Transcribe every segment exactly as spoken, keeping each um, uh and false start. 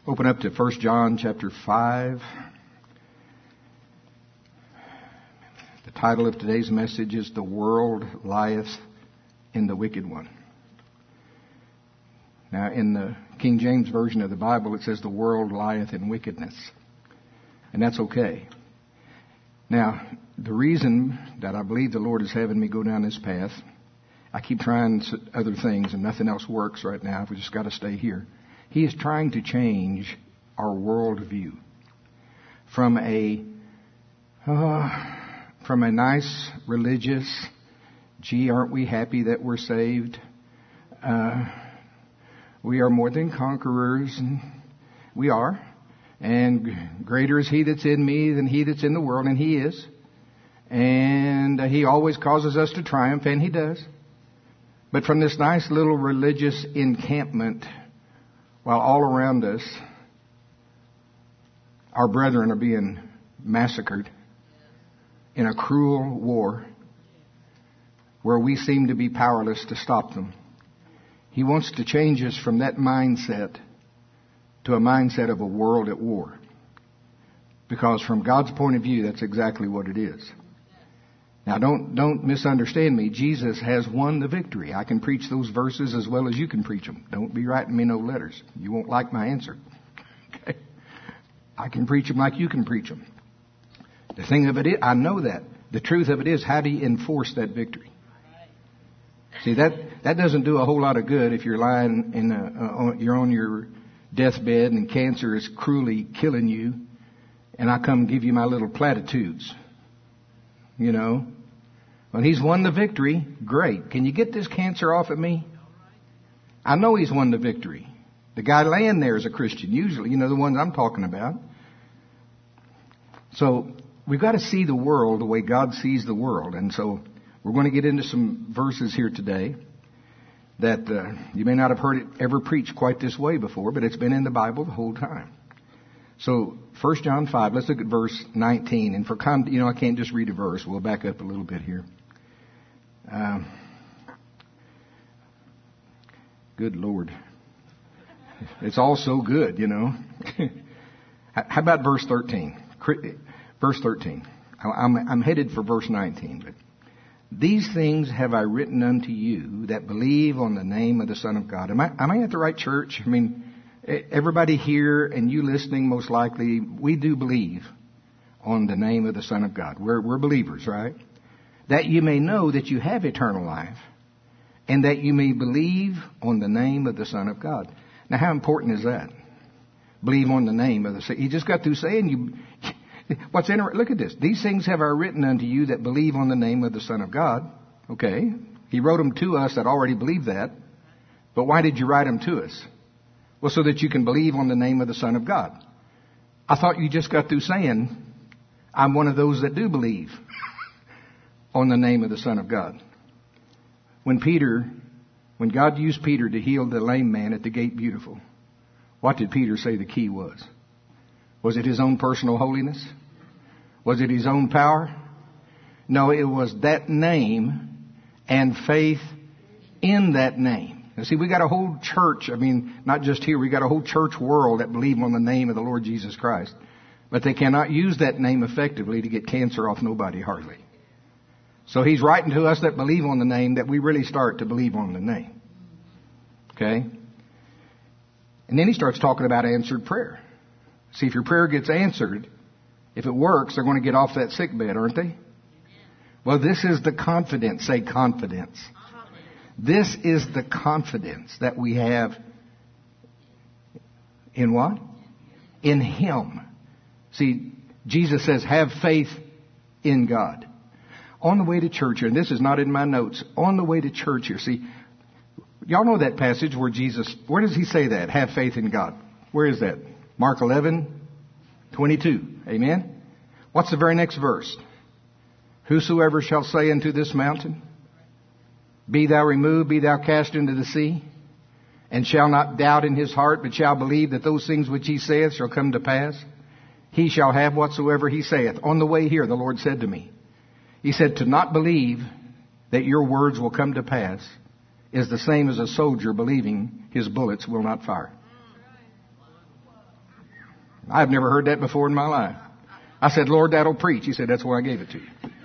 Open up to First John chapter five. The title of today's message is "The World Lieth in the Wicked One." Now, in the King James Version of the Bible, it says, "The world lieth in wickedness." And that's okay. Now, the reason that I believe the Lord is having me go down this path, I keep trying other things and nothing else works right now. We just got to stay here. He is trying to change our worldview from a uh, from a nice religious, gee, aren't we happy that we're saved? Uh, we are more than conquerors, and we are. And greater is He that's in me than he that's in the world, and He is. And uh, He always causes us to triumph, and He does. But from this nice little religious encampment, while all around us, our brethren are being massacred in a cruel war where we seem to be powerless to stop them. He wants to change us from that mindset to a mindset of a world at war. Because from God's point of view, that's exactly what it is. Now, don't don't misunderstand me. Jesus has won the victory. I can preach those verses as well as you can preach them. Don't be writing me no letters. You won't like my answer. Okay? I can preach them like you can preach them. The thing of it is, I know that. The truth of it is, how do you enforce that victory? See, that that doesn't do a whole lot of good if you're lying in a, uh, you're on your deathbed and cancer is cruelly killing you, and I come give you my little platitudes. You know, when He's won the victory, great. Can you get this cancer off of me? I know He's won the victory. The guy laying there is a Christian, usually, you know, the ones I'm talking about. So we've got to see the world the way God sees the world. And so we're going to get into some verses here today that uh, you may not have heard it ever preached quite this way before, but it's been in the Bible the whole time. So, First John five, let's look at verse nineteen. And for con- you know, I can't just read a verse. We'll back up a little bit here. Um, good Lord. It's all so good, you know. How about verse thirteen? Verse thirteen. I'm, I'm headed for verse nineteen. But these things have I written unto you that believe on the name of the Son of God. Am I, am I at the right church? I mean, everybody here and you listening, most likely, we do believe on the name of the Son of God. We're, we're believers, right? That you may know that you have eternal life and that you may believe on the name of the Son of God. Now, how important is that? Believe on the name of the Son. He just got through saying you... What's interesting? Look at this. These things have I written unto you that believe on the name of the Son of God. Okay. He wrote them to us that already believe that. But why did you write them to us? Well, so that you can believe on the name of the Son of God. I thought you just got through saying, I'm one of those that do believe on the name of the Son of God. When Peter, when God used Peter to heal the lame man at the gate beautiful, what did Peter say the key was? Was it his own personal holiness? Was it his own power? No, it was that name and faith in that name. Now, see, we got a whole church, I mean, not just here, we got a whole church world that believe on the name of the Lord Jesus Christ. But they cannot use that name effectively to get cancer off nobody, hardly. So He's writing to us that believe on the name that we really start to believe on the name. Okay? And then He starts talking about answered prayer. See, if your prayer gets answered, if it works, they're going to get off that sick bed, aren't they? Well, this is the confidence. Say confidence. This is the confidence that we have in what? In Him. See, Jesus says, have faith in God. On the way to church here, and this is not in my notes, on the way to church here, see, y'all know that passage where Jesus, where does He say that? Have faith in God. Where is that? Mark eleven, twenty-two. Amen? What's the very next verse? Whosoever shall say unto this mountain, be thou removed, be thou cast into the sea, and shall not doubt in his heart, but shall believe that those things which he saith shall come to pass, he shall have whatsoever he saith. On the way here, the Lord said to me, He said, to not believe that your words will come to pass is the same as a soldier believing his bullets will not fire. I've never heard that before in my life. I said, Lord, that'll preach. He said, that's why I gave it to you.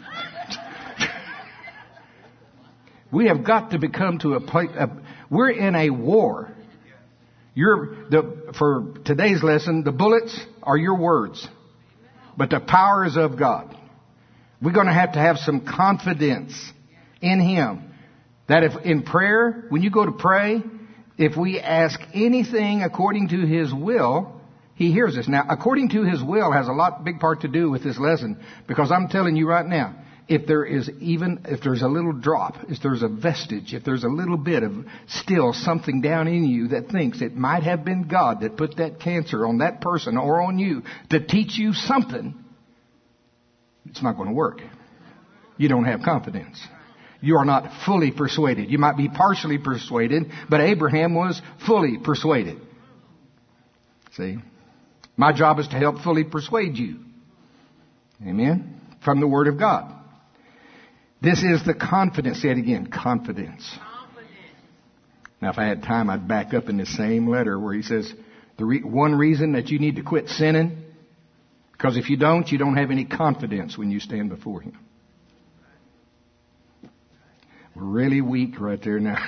We have got to become to a place. Uh, we're in a war. You're the, for today's lesson, the bullets are your words, but the power is of God. We're going to have to have some confidence in Him. That if in prayer, when you go to pray, if we ask anything according to His will, He hears us. Now, according to His will has a lot, big part to do with this lesson, because I'm telling you right now, if there is even, if there's a little drop, if there's a vestige, if there's a little bit of still something down in you that thinks it might have been God that put that cancer on that person or on you to teach you something, it's not going to work. You don't have confidence. You are not fully persuaded. You might be partially persuaded, but Abraham was fully persuaded. See? My job is to help fully persuade you. Amen? From the Word of God. This is the confidence. Say it again. Confidence. Confidence. Now, if I had time, I'd back up in the same letter where he says, the re- one reason that you need to quit sinning, because if you don't, you don't have any confidence when you stand before Him. We're really weak right there now.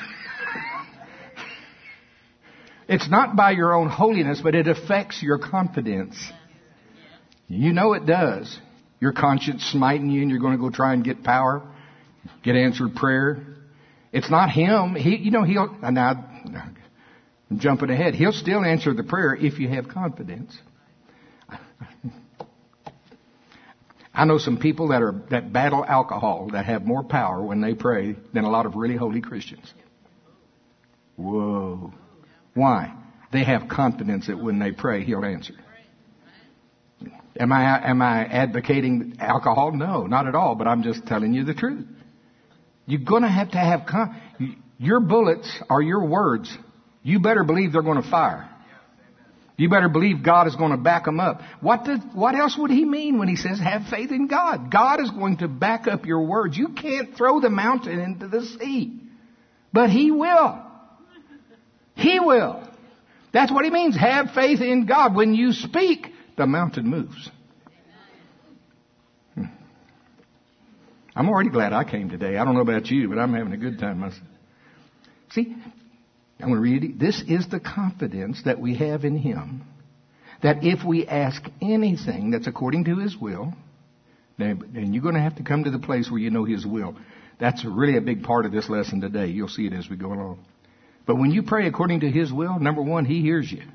It's not by your own holiness, but it affects your confidence. You know it does. Your conscience smiting you and you're going to go try and get power, get answered prayer. It's not Him. He, you know, He'll, now I'm jumping ahead. He'll still answer the prayer if you have confidence. I know some people that are, that battle alcohol that have more power when they pray than a lot of really holy Christians. Whoa. Why? They have confidence that when they pray, He'll answer. Am I, am I advocating alcohol? No, not at all, but I'm just telling you the truth. You're going to have to have, con- your bullets are your words. You better believe they're going to fire. You better believe God is going to back them up. What did, what else would He mean when He says have faith in God? God is going to back up your words. You can't throw the mountain into the sea, but He will. He will. That's what He means. Have faith in God. When you speak, the mountain moves. Hmm. I'm already glad I came today. I don't know about you, but I'm having a good time myself. See, I'm going to read it. This is the confidence that we have in Him, that if we ask anything that's according to His will, then you're going to have to come to the place where you know His will. That's really a big part of this lesson today. You'll see it as we go along. But when you pray according to His will, number one, He hears you.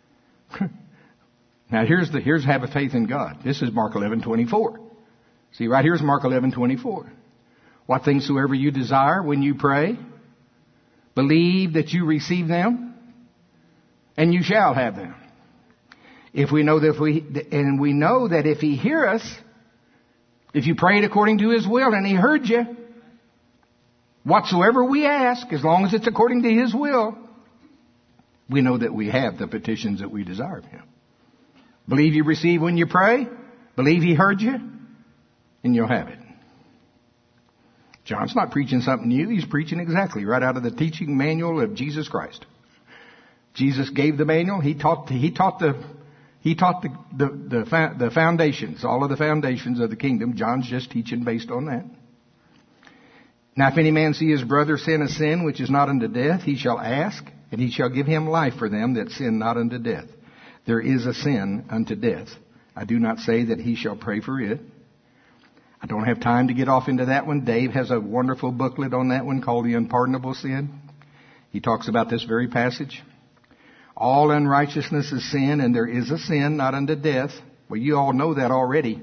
Now here's the, here's have a faith in God. This is Mark eleven twenty-four. See, right here's Mark eleven twenty-four. What things soever you desire when you pray, believe that you receive them, and you shall have them. If we know that if we, and we know that if He hear us, if you prayed according to His will and He heard you, whatsoever we ask, as long as it's according to His will, we know that we have the petitions that we desire of Him. Believe you receive when you pray. Believe He heard you, and you'll have it. John's not preaching something new. He's preaching exactly right out of the teaching manual of Jesus Christ. Jesus gave the manual. He taught. He taught the. He taught the the the, the foundations, all of the foundations of the kingdom. John's just teaching based on that. Now, if any man see his brother sin a sin which is not unto death, he shall ask, and He shall give him life for them that sin not unto death. There is a sin unto death. I do not say that he shall pray for it. I don't have time to get off into that one. Dave has a wonderful booklet on that one called The Unpardonable Sin. He talks about this very passage. All unrighteousness is sin, and there is a sin not unto death. Well, you all know that already.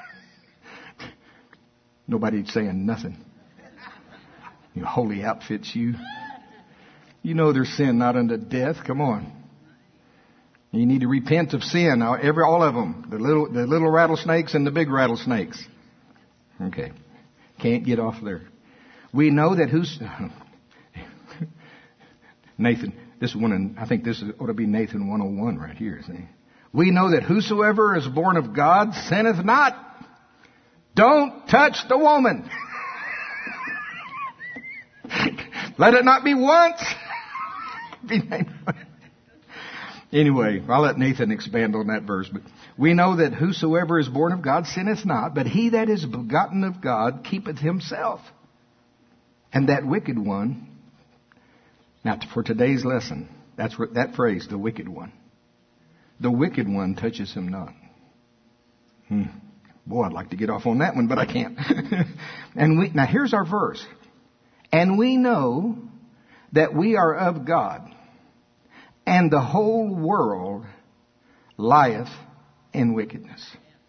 Nobody's saying nothing. Your holy outfits, you. You know there's sin not unto death. Come on. You need to repent of sin. Every, all of them. The little, the little rattlesnakes and the big rattlesnakes. Okay. Can't get off there. We know that who's, Nathan, this one, I think this is, ought to be Nathan one oh one right here. See? We know that whosoever is born of God sinneth not. Don't touch the woman. Let it not be once. Anyway, I'll let Nathan expand on that verse. But we know that whosoever is born of God sinneth not, but he that is begotten of God keepeth himself. And that wicked one, now for today's lesson, that's that phrase, the wicked one. The wicked one touches him not. Hmm. Boy, I'd like to get off on that one, but I can't. And we, now here's our verse. And we know that we are of God, and the whole world lieth in wickedness.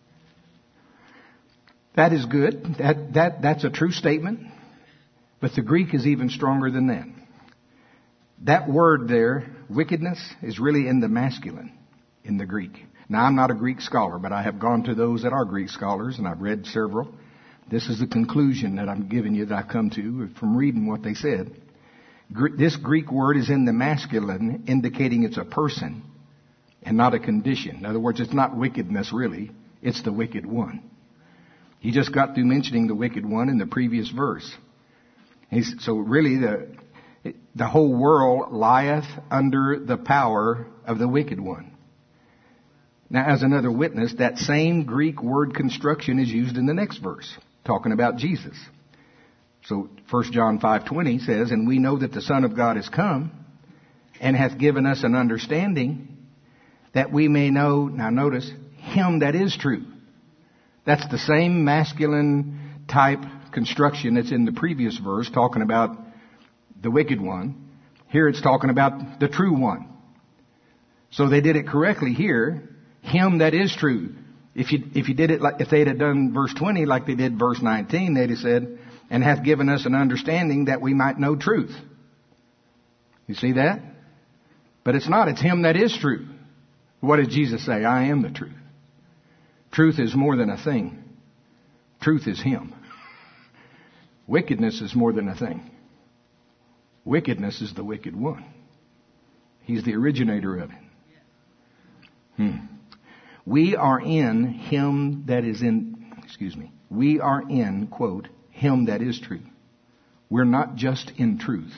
That is good. That, that, that's a true statement. But the Greek is even stronger than that. That word there, wickedness, is really in the masculine in the Greek. Now, I'm not a Greek scholar, but I have gone to those that are Greek scholars, and I've read several. This is the conclusion that I'm giving you that I've come to from reading what they said. This Greek word is in the masculine, indicating it's a person and not a condition. In other words, it's not wickedness really. It's the wicked one. He just got through mentioning the wicked one in the previous verse. He's, so really the, the whole world lieth under the power of the wicked one. Now, as another witness, that same Greek word construction is used in the next verse, talking about Jesus. So First John five twenty says, and we know that the Son of God is come and hath given us an understanding that we may know, now notice, him that is true. That's the same masculine type construction that's in the previous verse, talking about the wicked one. Here it's talking about the true one. So they did it correctly here. Him that is true. If you, if you did it like, if they'd have done verse twenty like they did verse nineteen, they'd have said, and hath given us an understanding that we might know truth. You see that? But it's not. It's him that is true. What did Jesus say? I am the truth. Truth is more than a thing. Truth is him. Wickedness is more than a thing. Wickedness is the wicked one. He's the originator of it. Hmm. We are in him that is in, excuse me, we are in, quote, him that is true. We're not just in truth.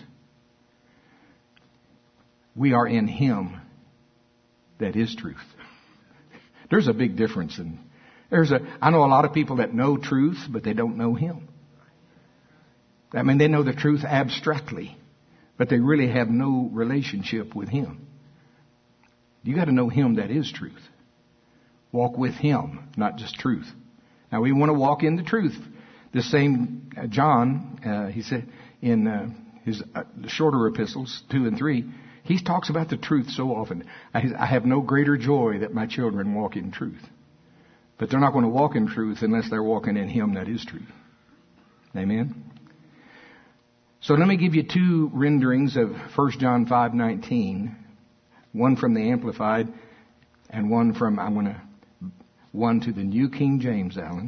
We are in him that is truth. There's a big difference. In, there's a, I know a lot of people that know truth, but they don't know him. I mean, they know the truth abstractly, but they really have no relationship with him. You got to know him that is truth. Walk with him, not just truth. Now, we want to walk in the truth. The same uh, John, uh, he said in uh, his uh, shorter epistles, two and three, he talks about the truth so often. I, I have no greater joy that my children walk in truth. But they're not going to walk in truth unless they're walking in him that is truth. Amen? So let me give you two renderings of First John five nineteen. One from the Amplified and one from, I'm going to, one to the New King James, Alan.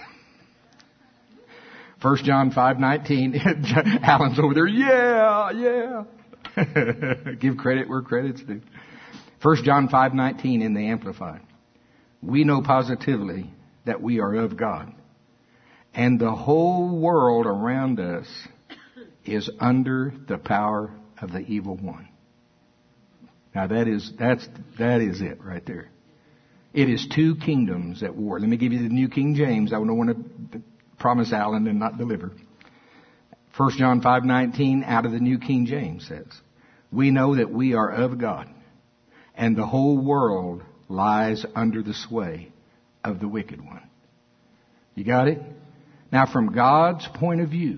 First John five nineteen. Alan's over there. Yeah, yeah. Give credit where credit's due. First John five nineteen in the Amplified. We know positively that we are of God, and the whole world around us is under the power of the evil one. Now that is that's that is it right there. It is two kingdoms at war. Let me give you the New King James. I don't want to promise Alan and not deliver. First John five nineteen out of the New King James says, we know that we are of God, and the whole world lies under the sway of the wicked one. You got it? Now from God's point of view,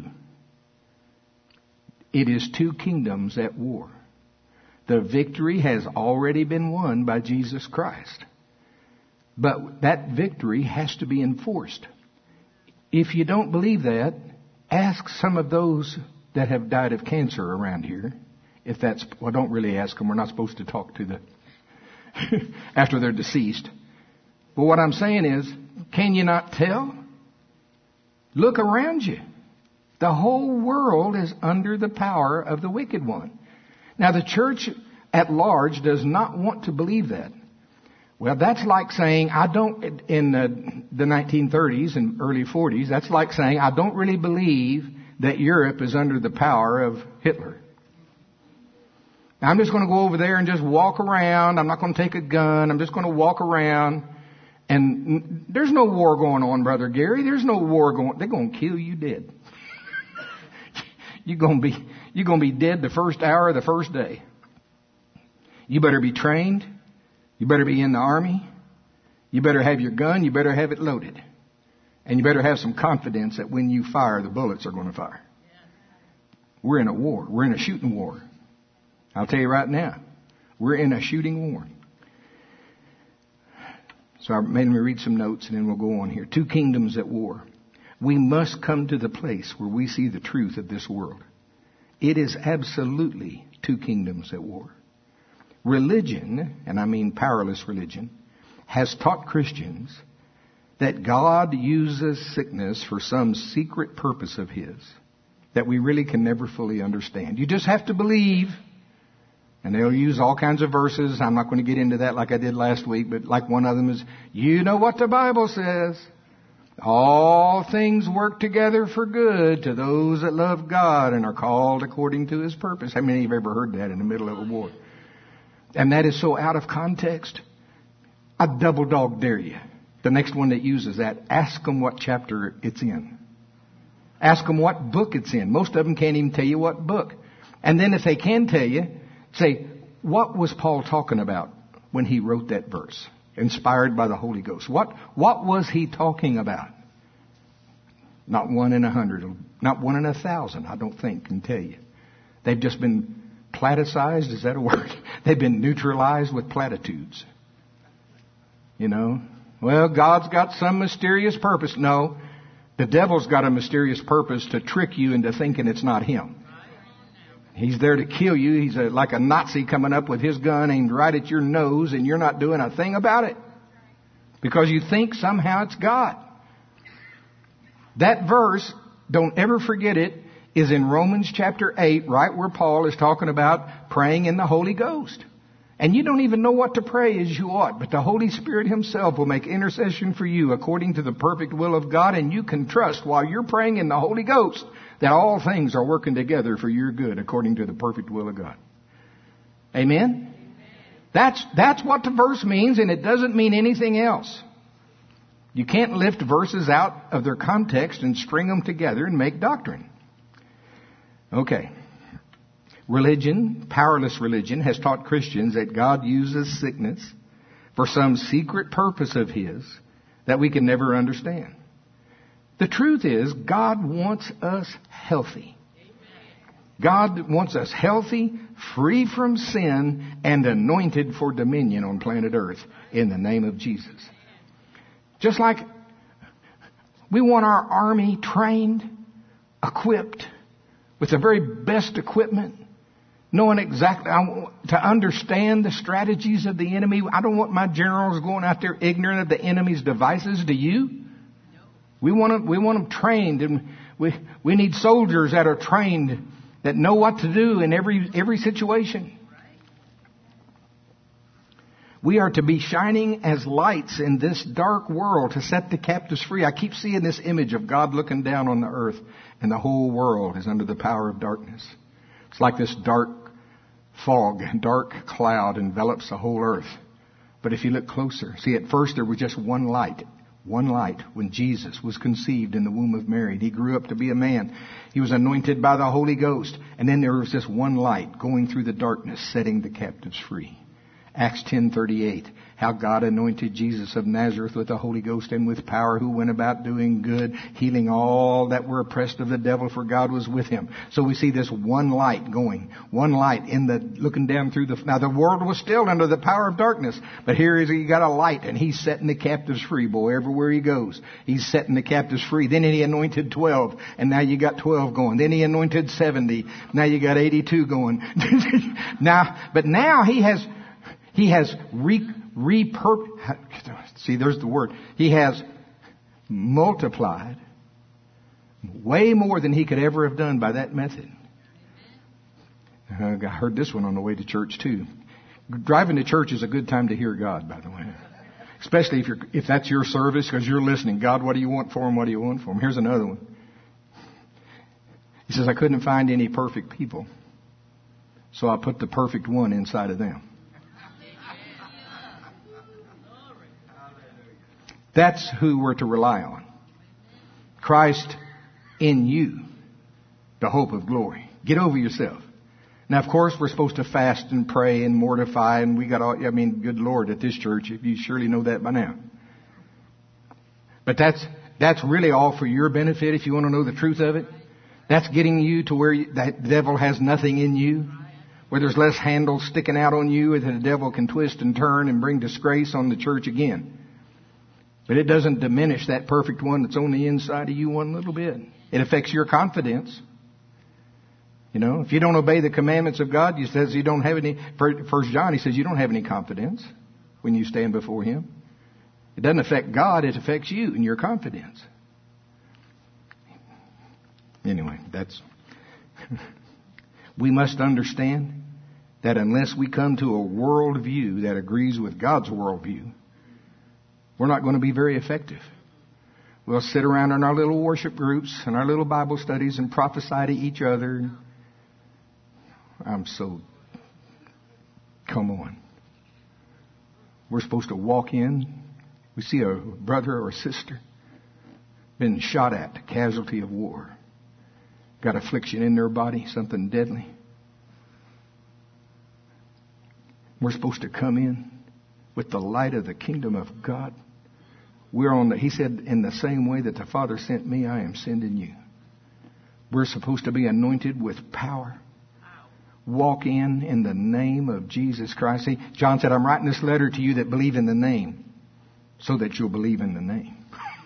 it is two kingdoms at war. The victory has already been won by Jesus Christ. But that victory has to be enforced. If you don't believe that, ask some of those that have died of cancer around here. If that's, well, don't really ask them. We're not supposed to talk to the, after they're deceased. But what I'm saying is, can you not tell? Look around you. The whole world is under the power of the wicked one. Now, the church at large does not want to believe that. Well, that's like saying, I don't, in the, the nineteen thirties and early forties, that's like saying, I don't really believe that Europe is under the power of Hitler. I'm just going to go over there and just walk around. I'm not going to take a gun. I'm just going to walk around. And there's no war going on, Brother Gary. There's no war going. They're going to kill you dead. You're going to be, you're going to be dead the first hour of the first day. You better be trained. You better be in the army. You better have your gun. You better have it loaded. And you better have some confidence that when you fire, the bullets are going to fire. We're in a war. We're in a shooting war. I'll tell you right now, we're in a shooting war. So I made me read some notes and then we'll go on here. Two kingdoms at war. We must come to the place where we see the truth of this world. It is absolutely two kingdoms at war. Religion, and I mean powerless religion, has taught Christians that God uses sickness for some secret purpose of His that we really can never fully understand. You just have to believe. And they'll use all kinds of verses. I'm not going to get into that like I did last week, but like one of them is, you know what the Bible says. All things work together for good to those that love God and are called according to His purpose. How many of you have ever heard that in the middle of a war? And that is so out of context. I double dog dare you. The next one that uses that, ask them what chapter it's in. Ask them what book it's in. Most of them can't even tell you what book. And then if they can tell you, say, what was Paul talking about when he wrote that verse, inspired by the Holy Ghost? What, what was he talking about? Not one in a hundred, not one in a thousand, I don't think, can tell you. They've just been platicized, is that a word? They've been neutralized with platitudes. You know, well, God's got some mysterious purpose. No, the devil's got a mysterious purpose to trick you into thinking it's not him. He's there to kill you. He's a, like a Nazi coming up with his gun aimed right at your nose, and you're not doing a thing about it because you think somehow it's God. That verse, don't ever forget it, is in Romans chapter eight, right where Paul is talking about praying in the Holy Ghost. And you don't even know what to pray as you ought, but the Holy Spirit Himself will make intercession for you according to the perfect will of God, and you can trust while you're praying in the Holy Ghost that all things are working together for your good according to the perfect will of God. Amen? Amen. That's, that's what the verse means, and it doesn't mean anything else. You can't lift verses out of their context and string them together and make doctrine. Okay. Religion, powerless religion, has taught Christians that God uses sickness for some secret purpose of His that we can never understand. The truth is, God wants us healthy. God wants us healthy, free from sin, and anointed for dominion on planet Earth in the name of Jesus. Just like we want our army trained, equipped with the very best equipment, knowing exactly, I want to understand the strategies of the enemy. I don't want my generals going out there ignorant of the enemy's devices. Do you? We want them, we want them trained, and we, we need soldiers that are trained, that know what to do in every, every situation. We are to be shining as lights in this dark world to set the captives free. I keep seeing this image of God looking down on the earth, and the whole world is under the power of darkness. It's like this dark fog, dark cloud envelops the whole earth. But if you look closer, see, at first there was just one light. One light when Jesus was conceived in the womb of Mary. And He grew up to be a man. He was anointed by the Holy Ghost. And then there was this one light going through the darkness, setting the captives free. Acts ten thirty-eight, how God anointed Jesus of Nazareth with the Holy Ghost and with power, who went about doing good, healing all that were oppressed of the devil, for God was with Him. So we see this one light going, one light in the, looking down through the, now the world was still under the power of darkness, but here is, He got a light, and He's setting the captives free, boy, everywhere He goes. He's setting the captives free. Then He anointed twelve, and now you got twelve going. Then He anointed seventy, now you got eighty-two going. now, but now He has, He has re, repurp, see, there's the word. He has multiplied way more than He could ever have done by that method. Uh, I heard this one on the way to church too. Driving to church is a good time to hear God, by the way. Especially if you're, if that's your service, because you're listening. God, what do you want for Him? What do you want for Him? Here's another one. He says, I couldn't find any perfect people. So I put the perfect one inside of them. That's who we're to rely on. Christ in you, the hope of glory. Get over yourself. Now, of course, we're supposed to fast and pray and mortify, and we got all, I mean, good Lord, at this church, if you surely know that by now. But that's, that's really all for your benefit if you want to know the truth of it. That's getting you to where you, that the devil has nothing in you, where there's less handles sticking out on you that the devil can twist and turn and bring disgrace on the church again. But it doesn't diminish that perfect one that's on the inside of you one little bit. It affects your confidence. You know, if you don't obey the commandments of God, he says you don't have any, First John, he says you don't have any confidence when you stand before him. It doesn't affect God, it affects you and your confidence. Anyway, that's, we must understand that unless we come to a worldview that agrees with God's worldview, we're not going to be very effective. We'll sit around in our little worship groups and our little Bible studies and prophesy to each other. I'm so, come on. We're supposed to walk in. We see a brother or a sister been shot at, casualty of war. Got affliction in their body, something deadly. We're supposed to come in with the light of the kingdom of God. We're on the, he said, in the same way that the Father sent me, I am sending you. We're supposed to be anointed with power. Walk in in the name of Jesus Christ. See, John said, I'm writing this letter to you that believe in the name, so that you'll believe in the name.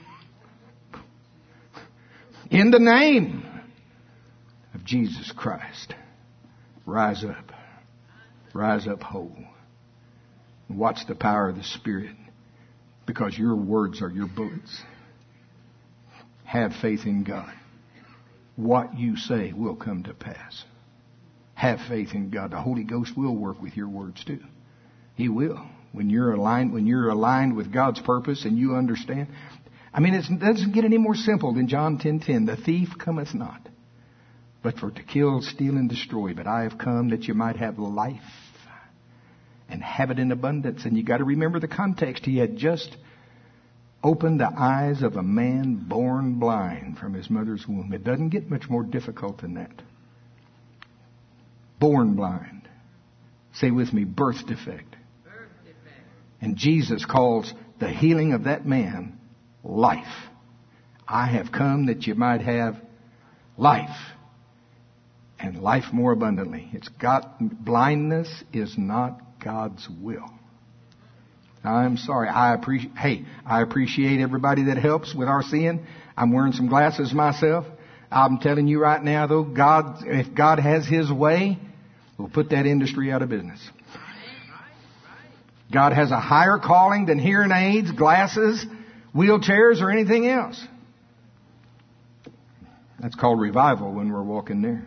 In the name of Jesus Christ. Rise up. Rise up whole. Watch the power of the Spirit, because your words are your bullets. Have faith in God. What you say will come to pass. Have faith in God. The Holy Ghost will work with your words too. He will. When you're aligned, when you're aligned with God's purpose and you understand. I mean, it's, it doesn't get any more simple than John ten ten. The thief cometh not, but for to kill, steal, and destroy. But I have come that you might have life and have it in abundance. And you got to remember the context. He had just opened the eyes of a man born blind from his mother's womb. It doesn't get much more difficult than that. Born blind. Say with me, birth defect. Birth defect. And Jesus calls the healing of that man life. I have come that you might have life, and life more abundantly. It's got, blindness is not God's will. I'm sorry. I appreciate, hey, I appreciate everybody that helps with our seeing. I'm wearing some glasses myself. I'm telling you right now, though, God, if God has His way, we'll put that industry out of business. God has a higher calling than hearing aids, glasses, wheelchairs, or anything else. That's called revival when we're walking there.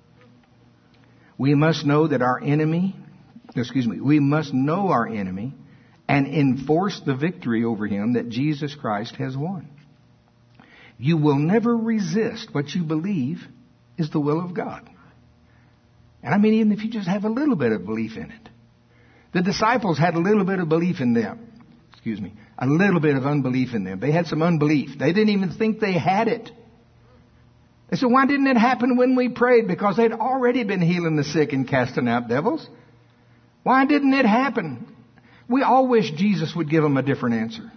We must know that our enemy, excuse me, we must know our enemy and enforce the victory over him that Jesus Christ has won. You will never resist what you believe is the will of God. And I mean, even if you just have a little bit of belief in it. The disciples had a little bit of belief in them. Excuse me. A little bit of unbelief in them. They had some unbelief. They didn't even think they had it. They said, why didn't it happen when we prayed? Because they'd already been healing the sick and casting out devils. Why didn't it happen? We all wish Jesus would give them a different answer.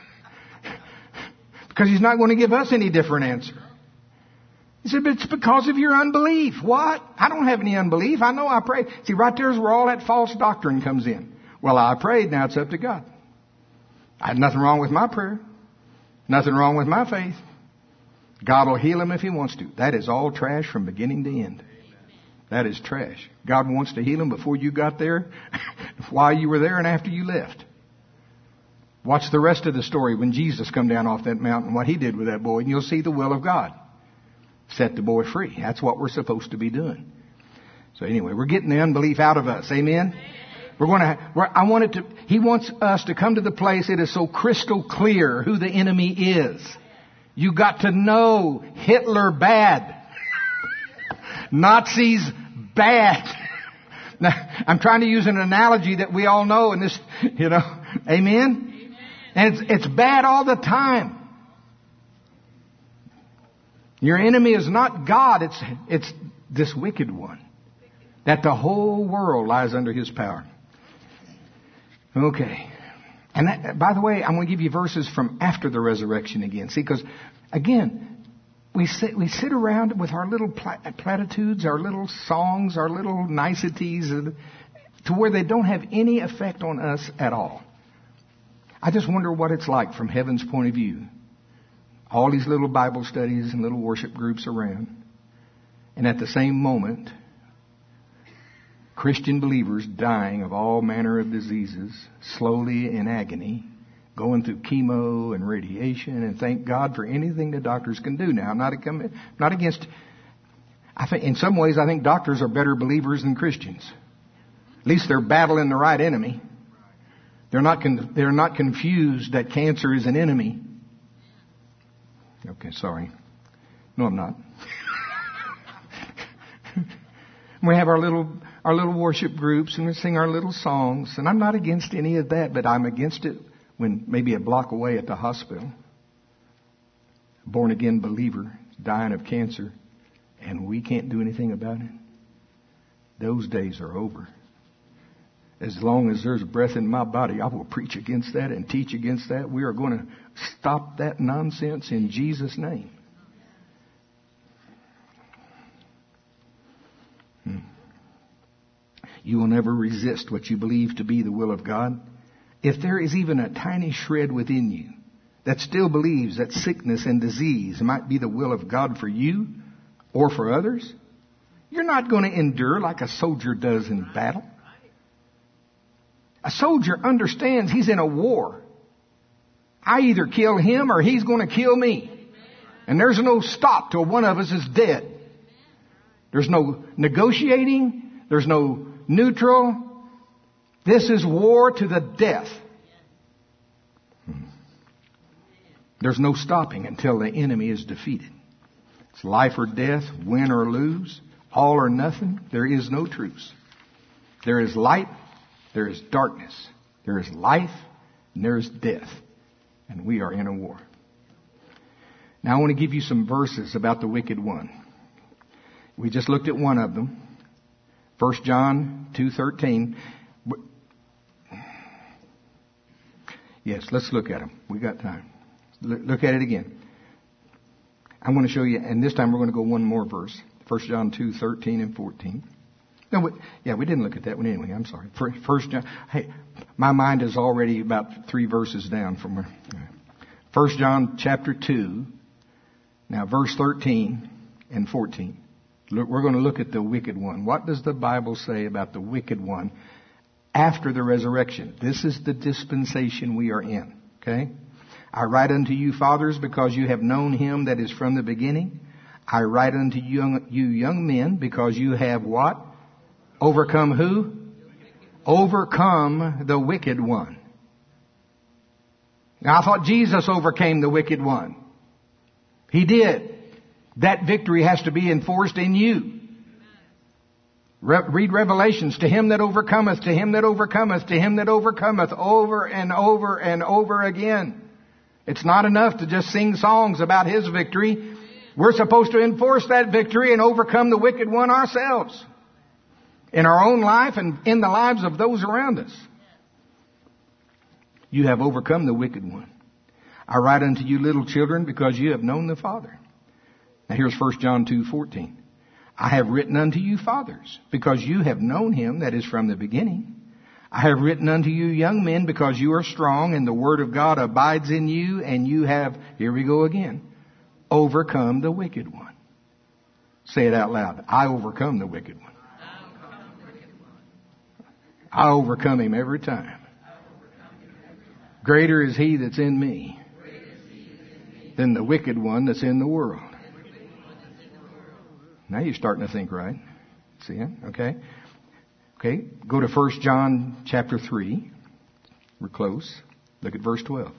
Because He's not going to give us any different answer. He said, but it's because of your unbelief. What? I don't have any unbelief. I know I prayed. See, right there's where all that false doctrine comes in. Well, I prayed. Now it's up to God. I had nothing wrong with my prayer. Nothing wrong with my faith. God will heal him if He wants to. That is all trash from beginning to end. That is trash. God wants to heal him before you got there, while you were there, and after you left. Watch the rest of the story when Jesus come down off that mountain, what He did with that boy, and you'll see the will of God. Set the boy free. That's what we're supposed to be doing. So anyway, we're getting the unbelief out of us. Amen? We're going to, we're, I want it to, He wants us to come to the place it is so crystal clear who the enemy is. You got to know Hitler bad. Nazis bad. Now, I'm trying to use an analogy that we all know in this, you know. Amen? Amen. And it's, it's bad all the time. Your enemy is not God. It's, it's this wicked one. That the whole world lies under his power. Okay. And that, by the way, I'm going to give you verses from after the resurrection again. See, because, again, we sit, we sit around with our little platitudes, our little songs, our little niceties, to where they don't have any effect on us at all. I just wonder what it's like from heaven's point of view. All these little Bible studies and little worship groups around. And at the same moment, Christian believers dying of all manner of diseases, slowly in agony, going through chemo and radiation, and thank God for anything the doctors can do now. I'm not, a, not against, I think in some ways I think doctors are better believers than Christians. At least they're battling the right enemy. They're not, con, they're not confused that cancer is an enemy. Okay, sorry. No, I'm not. We have our little our little worship groups and we sing our little songs. And I'm not against any of that, but I'm against it when maybe a block away at the hospital, a born-again believer dying of cancer, and we can't do anything about it. Those days are over. As long as there's breath in my body, I will preach against that and teach against that. We are going to stop that nonsense in Jesus' name. Hmm. You will never resist what you believe to be the will of God. If there is even a tiny shred within you that still believes that sickness and disease might be the will of God for you or for others, you're not going to endure like a soldier does in battle. A soldier understands he's in a war. I either kill him or he's going to kill me. And there's no stop till one of us is dead. There's no negotiating. There's no neutral. This is war to the death. There's no stopping until the enemy is defeated. It's life or death, win or lose, all or nothing. There is no truce. There is light. There is darkness, there is life, and there is death. And we are in a war. Now I want to give you some verses about the wicked one. We just looked at one of them. First John two thirteen. Yes, let's look at them. We got time. Look at it again. I'm going to show you, and this time we're going to go one more verse. First John two thirteen and fourteen. No, we, yeah, we didn't look at that one anyway. I'm sorry. First John. Hey, my mind is already about three verses down from where. First John chapter two. Now, verse thirteen and fourteen. Look, we're going to look at the wicked one. What does the Bible say about the wicked one after the resurrection? This is the dispensation we are in. Okay. I write unto you, fathers, because you have known him that is from the beginning. I write unto you young, you young men, because you have what? Overcome who? Overcome the wicked one. Now I thought Jesus overcame the wicked one. He did. That victory has to be enforced in you. Re- read Revelations. To him that overcometh, to him that overcometh, to him that overcometh, over and over and over again. It's not enough to just sing songs about his victory. We're supposed to enforce that victory and overcome the wicked one ourselves. In our own life and in the lives of those around us. You have overcome the wicked one. I write unto you, little children, because you have known the Father. Now here's First John two fourteen. I have written unto you, fathers, because you have known him that is from the beginning. I have written unto you, young men, because you are strong, and the word of God abides in you, and you have, here we go again, overcome the wicked one. Say it out loud. I overcome the wicked one. I overcome him every time. Greater is he that's in me than the wicked one that's in the world. Now you're starting to think right. See it? Okay. Okay. Go to First John chapter three. We're close. Look at verse twelve.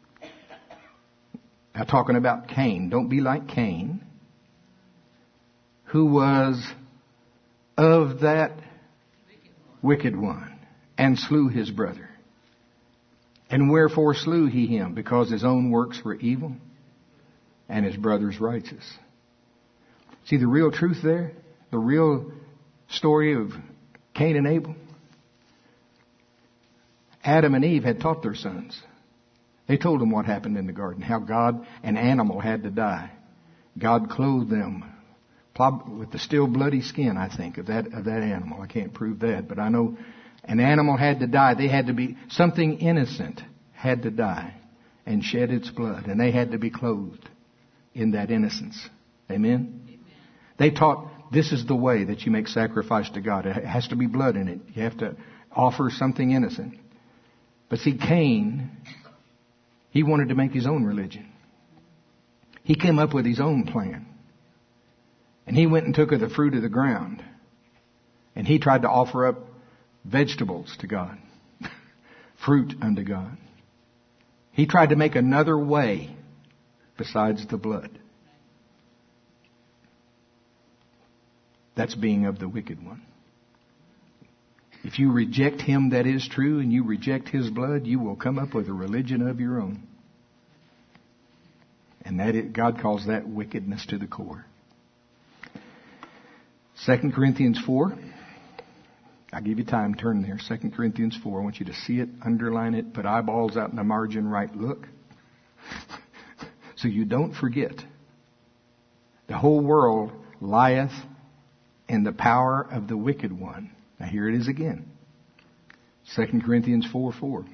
Now talking about Cain. Don't be like Cain, who was of that wicked one, and slew his brother. And wherefore slew he him? Because his own works were evil, and his brother's righteous. See the real truth there? The real story of Cain and Abel? Adam and Eve had taught their sons. They told them what happened in the garden, how God, an animal, had to die. God clothed them with the still bloody skin, I think, of that, of that animal. I can't prove that, but I know an animal had to die. They had to be, something innocent had to die and shed its blood, and they had to be clothed in that innocence. Amen? Amen. They taught this is the way that you make sacrifice to God. It has to be blood in it. You have to offer something innocent. But see, Cain, he wanted to make his own religion. He came up with his own plan. And he went and took of the fruit of the ground. And he tried to offer up vegetables to God. Fruit unto God. He tried to make another way besides the blood. That's being of the wicked one. If you reject him that is true and you reject his blood, you will come up with a religion of your own. And that it, God calls that wickedness to the core. Second Corinthians four. I'll give you time. Turn there. Second Corinthians four. I want you to see it, underline it, put eyeballs out in the margin, right look. So you don't forget. The whole world lieth in the power of the wicked one. Now here it is again. Second Corinthians four four.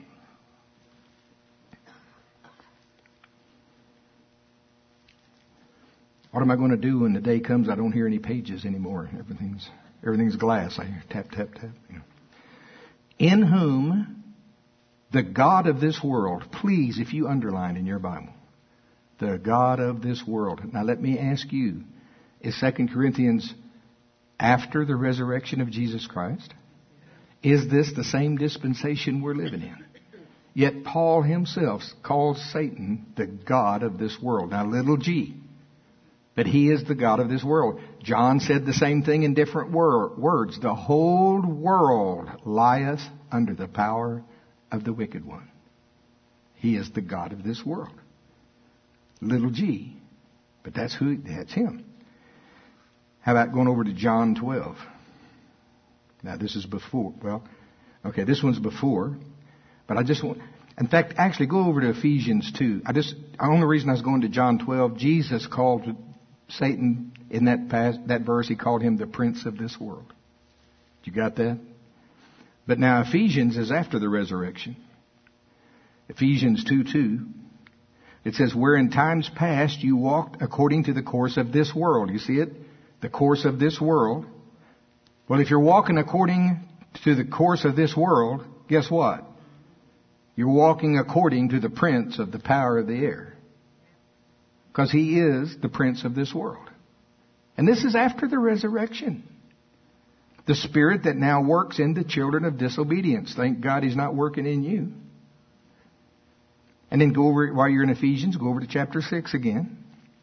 What am I going to do when the day comes I don't hear any pages anymore? Everything's everything's glass. I hear tap, tap, tap. You know. In whom the God of this world, please, if you underline in your Bible, the God of this world. Now let me ask you, is Second Corinthians after the resurrection of Jesus Christ? Is this the same dispensation we're living in? Yet Paul himself calls Satan the God of this world. Now little g. But he is the God of this world. John said the same thing in different wor- words. The whole world lieth under the power of the wicked one. He is the God of this world. Little g. But that's who, that's him. How about going over to John twelve? Now this is before. Well, okay, this one's before. But I just want, in fact, actually go over to Ephesians two. I just, the only reason I was going to John twelve, Jesus called Satan in that past, that verse, he called him the prince of this world. You got that? But now Ephesians is after the resurrection. Ephesians two two. It says, where in times past you walked according to the course of this world. You see it? The course of this world. Well, if you're walking according to the course of this world, guess what? You're walking according to the prince of the power of the air. Because he is the prince of this world. And this is after the resurrection. The spirit that now works in the children of disobedience. Thank God he's not working in you. And then go over, while you're in Ephesians, go over to chapter six again.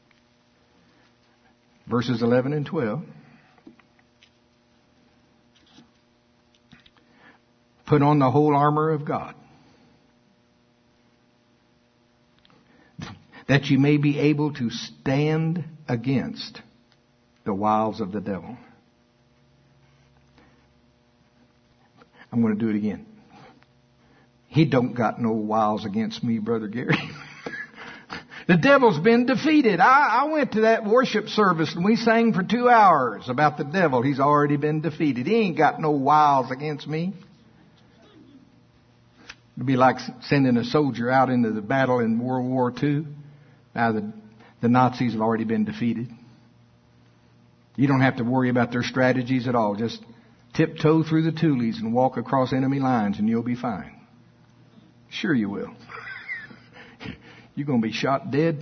Verses eleven and twelve. Put on the whole armor of God, that you may be able to stand against the wiles of the devil. I'm going to do it again. He don't got no wiles against me, Brother Gary. The devil's been defeated. I, I went to that worship service and we sang for two hours about the devil. He's already been defeated. He ain't got no wiles against me. It'd be like sending a soldier out into the battle in World War Two. Now the, the Nazis have already been defeated. You don't have to worry about their strategies at all. Just tiptoe through the tules and walk across enemy lines and you'll be fine. Sure you will. You're going to be shot dead.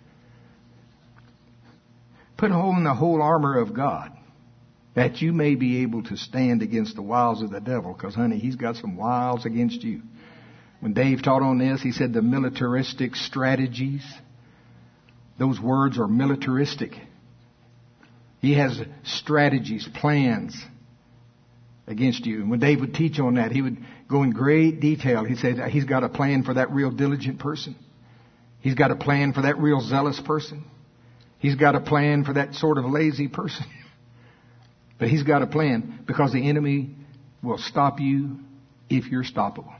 Put on the whole armor of God, that you may be able to stand against the wiles of the devil. Because, honey, he's got some wiles against you. When Dave taught on this, he said the militaristic strategies. Those words are militaristic. He has strategies, plans against you. And when Dave would teach on that, he would go in great detail. He said he's got a plan for that real diligent person. He's got a plan for that real zealous person. He's got a plan for that sort of lazy person. But he's got a plan because the enemy will stop you if you're stoppable.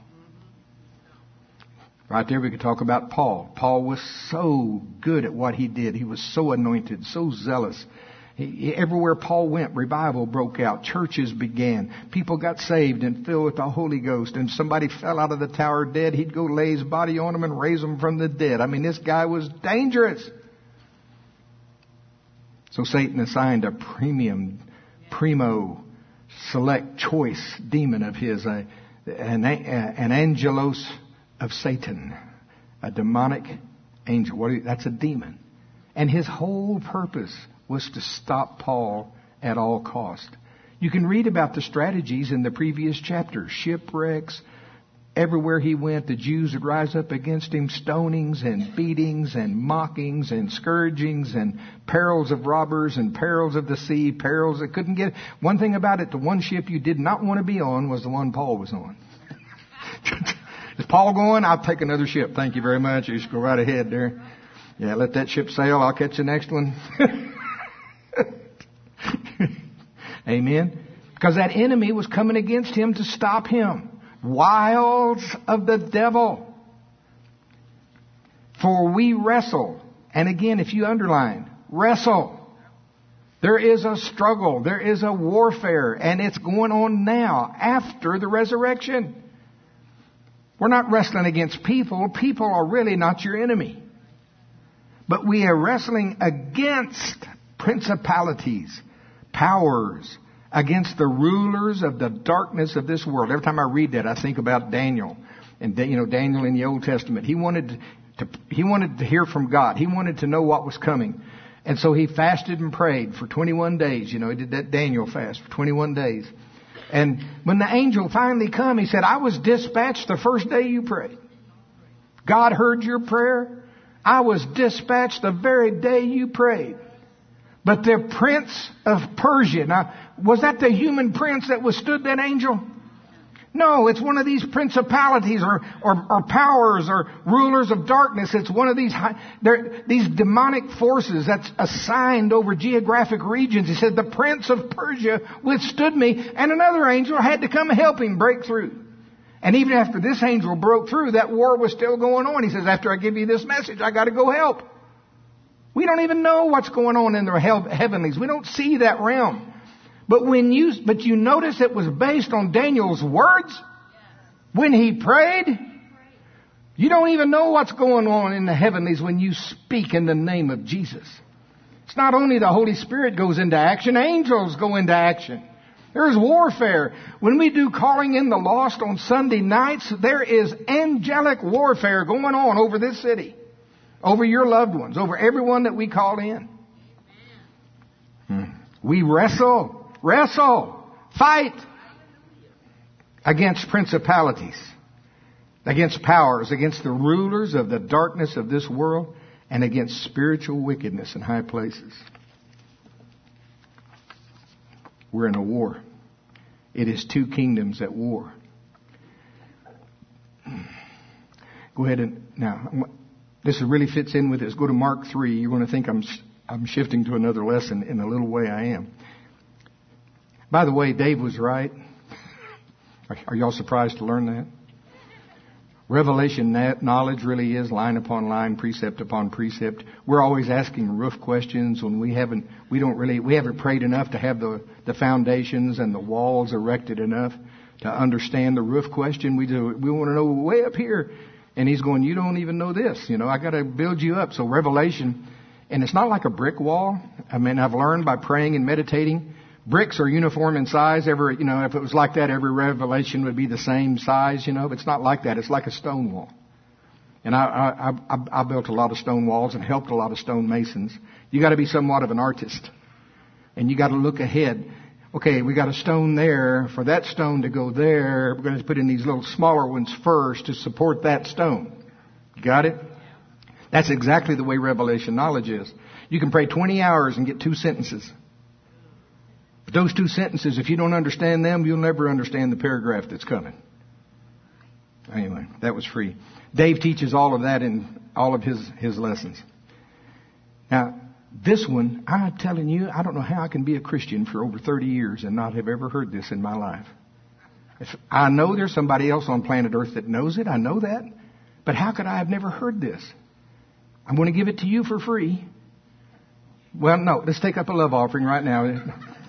Right there we could talk about Paul. Paul was so good at what he did. He was so anointed, so zealous. He, everywhere Paul went, revival broke out. Churches began. People got saved and filled with the Holy Ghost. And somebody fell out of the tower dead, he'd go lay his body on them and raise them from the dead. I mean, this guy was dangerous. So Satan assigned a premium, primo, select choice demon of his, a, an, an angelos of Satan, a demonic angel. What? That's a demon. And his whole purpose was to stop Paul at all cost. You can read about the strategies in the previous chapter. Shipwrecks. Everywhere he went, the Jews would rise up against him. Stonings and beatings and mockings and scourgings and perils of robbers and perils of the sea. Perils that couldn't get... One thing about it, the one ship you did not want to be on was the one Paul was on. Is Paul going? I'll take another ship. Thank you very much. You just go right ahead there. Yeah, let that ship sail. I'll catch the next one. Amen. Because that enemy was coming against him to stop him. Wiles of the devil. For we wrestle. And again, if you underline, wrestle. There is a struggle. There is a warfare. And it's going on now after the resurrection. We're not wrestling against people. People are really not your enemy. But we are wrestling against principalities, powers, against the rulers of the darkness of this world. Every time I read that, I think about Daniel. And, you know, Daniel in the Old Testament. He wanted to, he wanted to hear from God. He wanted to know what was coming. And so he fasted and prayed for twenty-one days. You know, he did that Daniel fast for twenty-one days. And when the angel finally come, he said, I was dispatched the first day you prayed. God heard your prayer. I was dispatched the very day you prayed. But the prince of Persia, now, was that the human prince that withstood that angel? No, it's one of these principalities or, or, or powers or rulers of darkness. It's one of these, these demonic forces that's assigned over geographic regions. He said, the prince of Persia withstood me, and another angel had to come help him break through. And even after this angel broke through, that war was still going on. He says, after I give you this message, I got to go help. We don't even know what's going on in the heavenlies. We don't see that realm. But when you, but you notice it was based on Daniel's words when he prayed. You don't even know what's going on in the heavenlies when you speak in the name of Jesus. It's not only the Holy Spirit goes into action, angels go into action. There's warfare. When we do calling in the lost on Sunday nights, there is angelic warfare going on over this city, over your loved ones, over everyone that we call in. Hmm. We wrestle. Wrestle, fight against principalities, against powers, against the rulers of the darkness of this world, and against spiritual wickedness in high places. We're in a war. It is two kingdoms at war. Go ahead and, now, this really fits in with this. Go to Mark three. You're going to think I'm, I'm shifting to another lesson. In a little way I am. By the way, Dave was right. Are y'all surprised to learn that? Revelation knowledge really is line upon line, precept upon precept. We're always asking roof questions when we haven't, we don't really, we haven't prayed enough to have the, the foundations and the walls erected enough to understand the roof question. We do, we want to know way up here. And he's going, you don't even know this. You know, I got to build you up. So Revelation, and it's not like a brick wall. I mean, I've learned by praying and meditating. Bricks are uniform in size. Every, you know, if it was like that, every revelation would be the same size, you know. But it's not like that. It's like a stone wall. And I, I, I, I built a lot of stone walls and helped a lot of stone masons. You got to be somewhat of an artist. And you got to look ahead. Okay, we got a stone there. For that stone to go there, we're going to put in these little smaller ones first to support that stone. Got it? That's exactly the way revelation knowledge is. You can pray twenty hours and get two sentences. But those two sentences, if you don't understand them, you'll never understand the paragraph that's coming. Anyway, that was free. Dave teaches all of that in all of his, his lessons. Now, this one, I'm telling you, I don't know how I can be a Christian for over thirty years and not have ever heard this in my life. If, I know there's somebody else on planet Earth that knows it. I know that. But how could I have never heard this? I'm going to give it to you for free. Well, no, let's take up a love offering right now.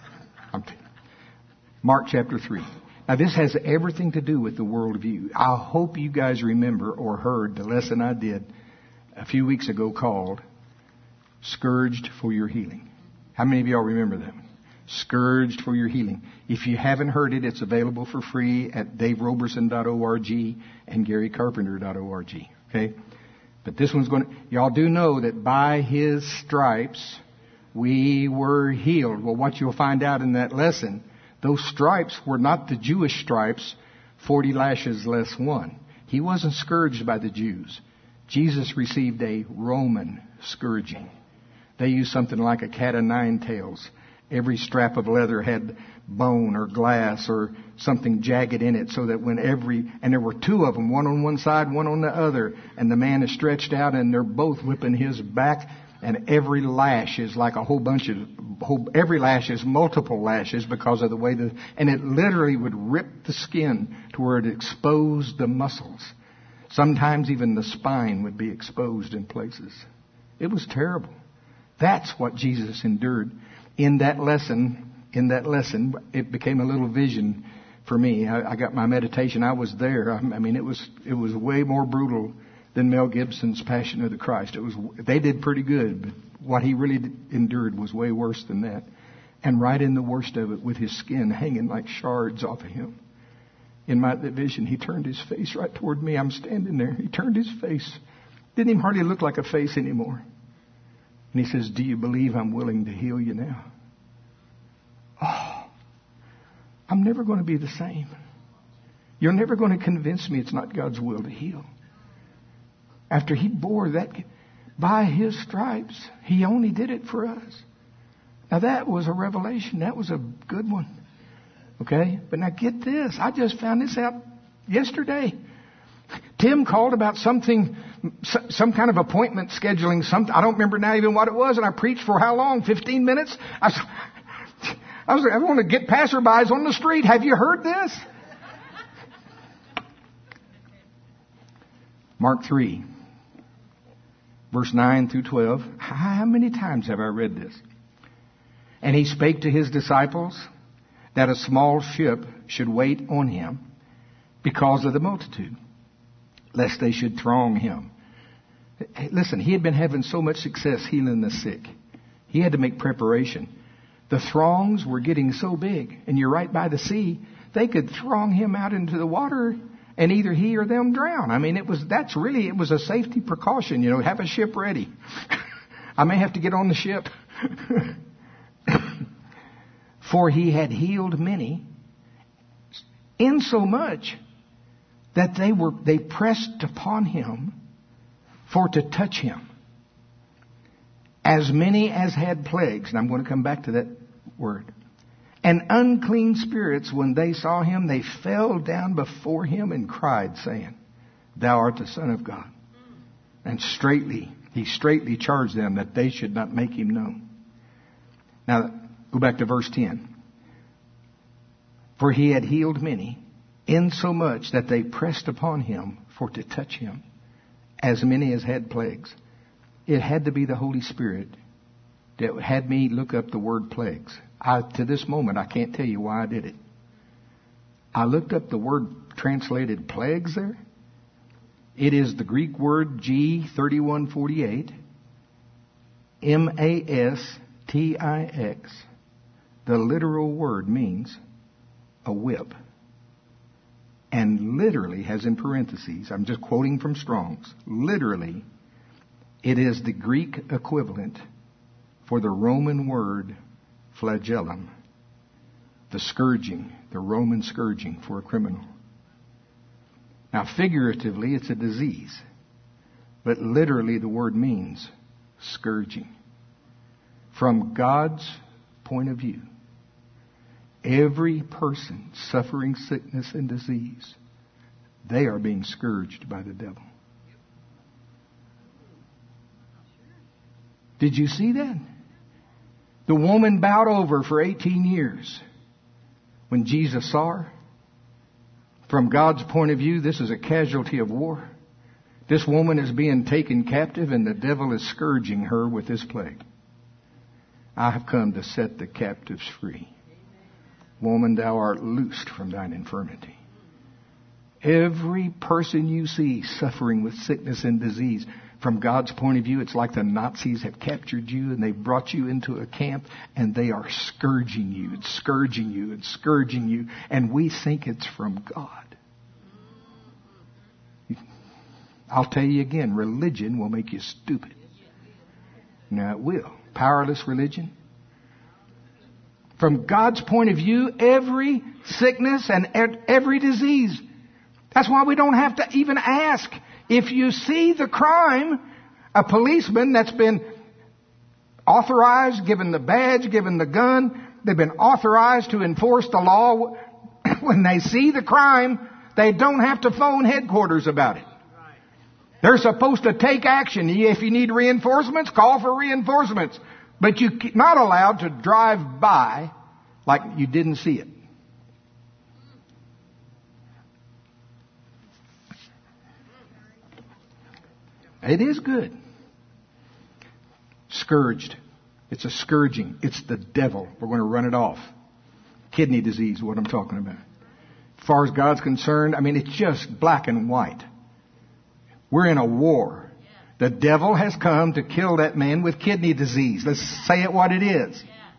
Mark chapter three. Now, this has everything to do with the worldview. I hope you guys remember or heard the lesson I did a few weeks ago called Scourged for Your Healing. How many of y'all remember that? Scourged for Your Healing. If you haven't heard it, it's available for free at dave roberson dot org and gary carpenter dot org. Okay? But this one's going to... Y'all do know that by His stripes we were healed. Well, what you'll find out in that lesson, those stripes were not the Jewish stripes, forty lashes less one. He wasn't scourged by the Jews. Jesus received a Roman scourging. They used something like a cat o' nine tails. Every strap of leather had bone or glass or something jagged in it, so that when every, and there were two of them, one on one side, one on the other, and the man is stretched out and they're both whipping his back, and every lash is like a whole bunch of, whole, every lash is multiple lashes because of the way the, and it literally would rip the skin to where it exposed the muscles. Sometimes even the spine would be exposed in places. It was terrible. That's what Jesus endured. In that lesson, in that lesson, it became a little vision for me. I, I got my meditation. I was there. I, I mean, it was it was way more brutal than Mel Gibson's Passion of the Christ. It was. They did pretty good, but what he really endured was way worse than that. And right in the worst of it, with his skin hanging like shards off of him. In my vision, he turned his face right toward me. I'm standing there. He turned his face. Didn't even hardly look like a face anymore. And he says, "Do you believe I'm willing to heal you now?" Oh, I'm never going to be the same. You're never going to convince me it's not God's will to heal. After He bore that, by His stripes, He only did it for us. Now that was a revelation. That was a good one. Okay? But now get this. I just found this out yesterday. Tim called about something, some kind of appointment scheduling. Something I don't remember now even what it was, and I preached for how long? Fifteen minutes. I was, I was. I want to get passerbys on the street. Have you heard this? Mark three, verse nine through twelve. How many times have I read this? And He spake to His disciples that a small ship should wait on Him because of the multitude, lest they should throng Him. Hey, listen, He had been having so much success healing the sick. He had to make preparation. The throngs were getting so big, and you're right by the sea, they could throng Him out into the water and either he or them drown. I mean, it was, that's really, it was a safety precaution, you know, have a ship ready. I may have to get on the ship. For He had healed many, insomuch that they were, they pressed upon Him for to touch Him. As many as had plagues, and I'm going to come back to that word. And unclean spirits, when they saw Him, they fell down before Him and cried, saying, Thou art the Son of God. And straightly, He straightly charged them that they should not make Him known. Now, go back to verse ten. For He had healed many, insomuch that they pressed upon Him for to touch Him, as many as had plagues. It had to be the Holy Spirit that had me look up the word plagues. I, to this moment, I can't tell you why I did it. I looked up the word translated plagues there. It is the Greek word G thirty-one forty-eight, M A S T I X. The literal word means a whip. And literally has in parentheses, I'm just quoting from Strong's, literally, it is the Greek equivalent for the Roman word flagellum, the scourging, the Roman scourging for a criminal. Now, figuratively, it's a disease, but literally the word means scourging. From God's point of view, Every person suffering sickness and disease, they are being scourged by the devil. Did you see that? The woman bowed over for eighteen years. When Jesus saw her, from God's point of view, this is a casualty of war. This woman is being taken captive and the devil is scourging her with this plague. I have come to set the captives free. Woman, thou art loosed from thine infirmity. Every person you see suffering with sickness and disease, from God's point of view, it's like the Nazis have captured you and they've brought you into a camp and they are scourging you and scourging you and scourging you. And we think it's from God. I'll tell you again, religion will make you stupid. Now it will. Powerless religion. From God's point of view, every sickness and every disease. That's why we don't have to even ask. If you see the crime, a policeman that's been authorized, given the badge, given the gun, they've been authorized to enforce the law. When they see the crime, they don't have to phone headquarters about it. They're supposed to take action. If you need reinforcements, call for reinforcements. But you're not allowed to drive by like you didn't see it. It is good. Scourged. It's a scourging. It's the devil. We're going to run it off. Kidney disease, what I'm talking about. As far as God's concerned, I mean, it's just black and white. We're in a war. The devil has come to kill that man with kidney disease. Let's say it what it is.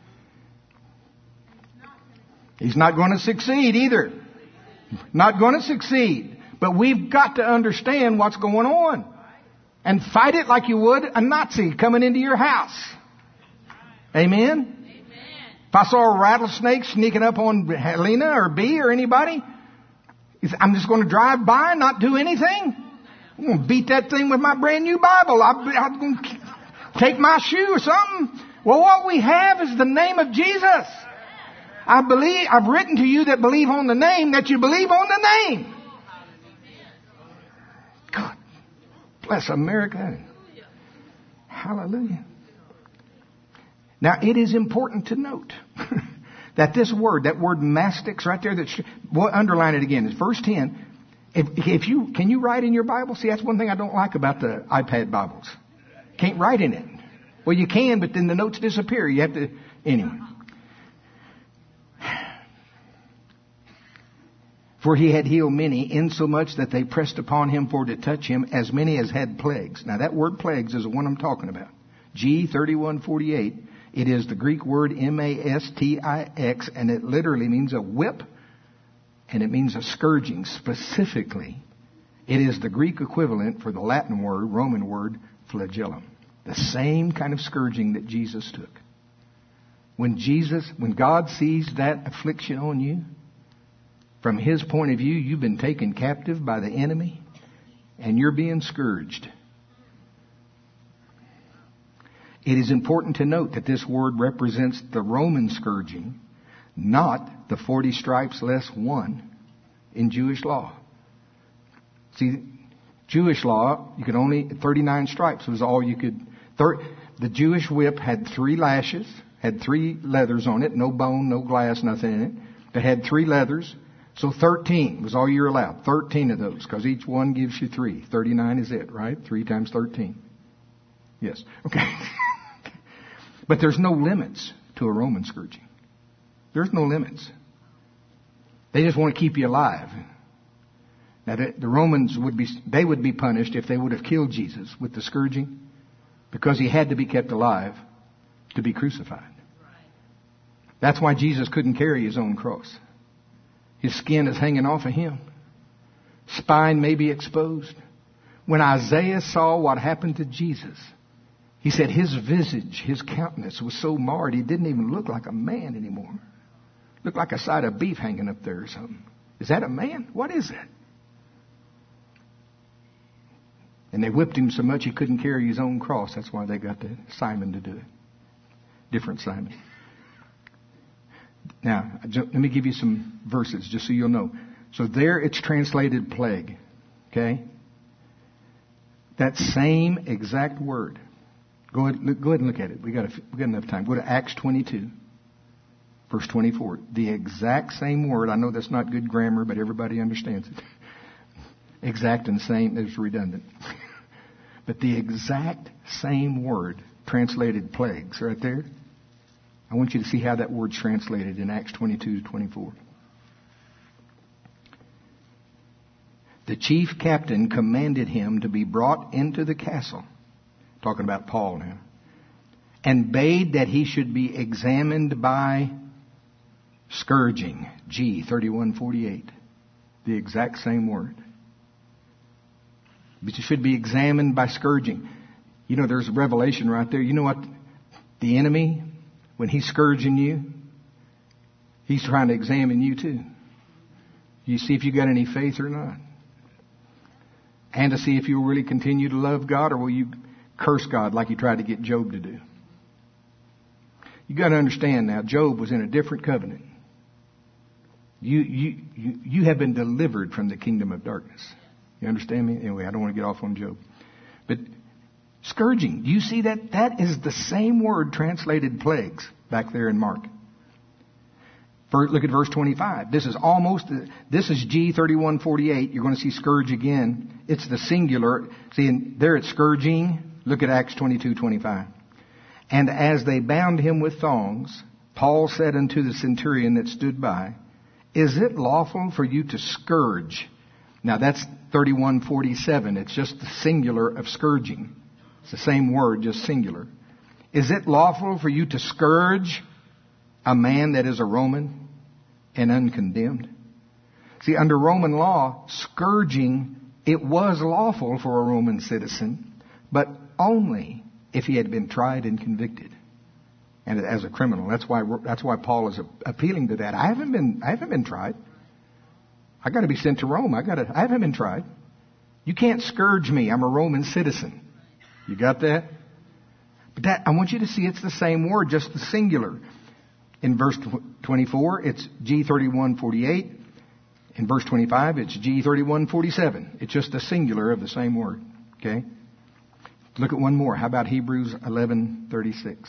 He's not going to succeed either. Not going to succeed. But we've got to understand what's going on. And fight it like you would a Nazi coming into your house. Amen? Amen. If I saw a rattlesnake sneaking up on Helena or B or anybody, I'm just going to drive by and not do anything. I'm going to beat that thing with my brand new Bible. I'm going to take my shoe or something. Well, what we have is the name of Jesus. I believe, I've written to you that believe on the name, that you believe on the name. God bless America. Hallelujah. Now, it is important to note that this word, that word mastix right there, that sh- well, underline it again. It's verse ten. If, if you, can you write in your Bible? See, that's one thing I don't like about the iPad Bibles. Can't write in it. Well, you can, but then the notes disappear. You have to, anyway. For he had healed many, insomuch that they pressed upon him for to touch him, as many as had plagues. Now that word plagues is the one I'm talking about. G thirty-one forty-eight. It is the Greek word M A S T I X, and it literally means a whip, and it means a scourging. Specifically, it is the Greek equivalent for the Latin word, Roman word, flagellum. The same kind of scourging that Jesus took. When Jesus, when God sees that affliction on you, from his point of view, you've been taken captive by the enemy, and you're being scourged. It is important to note that this word represents the Roman scourging, not the forty stripes less one in Jewish law. See, Jewish law, you could only, thirty-nine stripes was all you could, thir, the Jewish whip had three lashes, had three leathers on it, no bone, no glass, nothing in it. It had three leathers, so thirteen was all you're allowed. thirteen of those, because each one gives you three. thirty-nine is it, right? Three times thirteen. Yes, okay. But there's no limits to a Roman scourging. There's no limits. They just want to keep you alive. Now, the, the Romans would be, they would be punished if they would have killed Jesus with the scourging, because he had to be kept alive to be crucified. That's why Jesus couldn't carry his own cross. His skin is hanging off of him. Spine may be exposed. When Isaiah saw what happened to Jesus, he said his visage, his countenance was so marred, he didn't even look like a man anymore. Looked like a side of beef hanging up there or something. Is that a man? What is that? And they whipped him so much he couldn't carry his own cross. That's why they got the Simon to do it. Different Simon. Now, let me give you some verses just so you'll know. So there it's translated plague. Okay? That same exact word. Go ahead, look, go ahead and look at it. We got, a, we got enough time. Go to Acts twenty-two, verse twenty-four. The exact same word. I know that's not good grammar, but everybody understands it. Exact and same is redundant. But the exact same word translated plagues right there. I want you to see how that word's translated in Acts twenty-two twenty-four. The chief captain commanded him to be brought into the castle. Talking about Paul now. And bade that he should be examined by scourging. G thirty-one forty-eight. The exact same word. But you should be examined by scourging. You know, there's a revelation right there. You know what? The enemy, when he's scourging you, he's trying to examine you too. You see if you got any faith or not. And to see if you'll really continue to love God, or will you curse God like you tried to get Job to do. You got to understand now, Job was in a different covenant. You, you, you, you have been delivered from the kingdom of darkness. You understand me? Anyway, I don't want to get off on Job. But scourging, do you see that? That is the same word translated plagues back there in Mark. First, look at verse twenty-five. This is almost, this is G thirty-one forty-eight. You're going to see scourge again. It's the singular. See, there it's scourging. Look at Acts twenty-two twenty-five. And as they bound him with thongs, Paul said unto the centurion that stood by, Is it lawful for you to scourge? Now that's thirty-one forty-seven. It's just the singular of scourging. It's the same word, just singular. Is it lawful for you to scourge a man that is a Roman and uncondemned? See, under Roman law, scourging, it was lawful for a Roman citizen, but only if he had been tried and convicted, and as a criminal. That's why that's why Paul is appealing to that. I haven't been I haven't been tried. I got to be sent to Rome. I got to. I haven't been tried. You can't scourge me. I'm a Roman citizen. You got that? But that I want you to see it's the same word, just the singular. In verse twenty-four, it's G thirty-one forty-eight. In verse twenty-five, it's G thirty-one forty-seven. It's just the singular of the same word. Okay? Look at one more. How about Hebrews eleven thirty-six?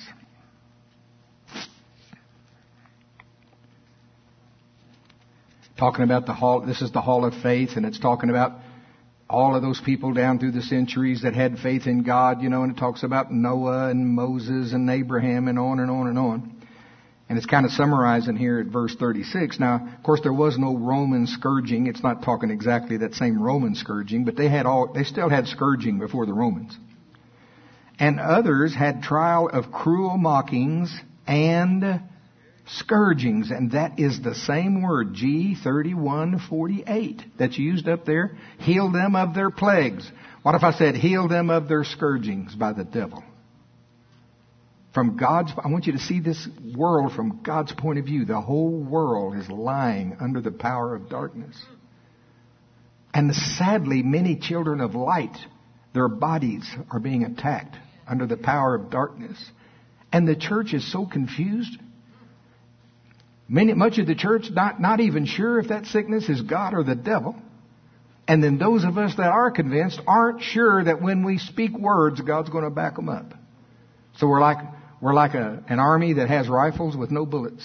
Talking about the hall, this is the hall of faith, and it's talking about all of those people down through the centuries that had faith in God, you know, and it talks about Noah and Moses and Abraham and on and on and on. And it's kind of summarizing here at verse thirty-six. Now, of course, there was no Roman scourging. It's not talking exactly that same Roman scourging, but they had all, they still had scourging before the Romans. And others had trial of cruel mockings and scourgings. And that is the same word, G thirty-one forty-eight, that's used up there. Heal them of their plagues. What if I said heal them of their scourgings by the devil? From God's, I want you to see this world from God's point of view. The whole world is lying under the power of darkness. And sadly, many children of light, their bodies are being attacked under the power of darkness. And the church is so confused. Many, much of the church not, not even sure if that sickness is God or the devil. And then those of us that are convinced aren't sure that when we speak words, God's going to back them up. So we're like, we're like a, an army that has rifles with no bullets.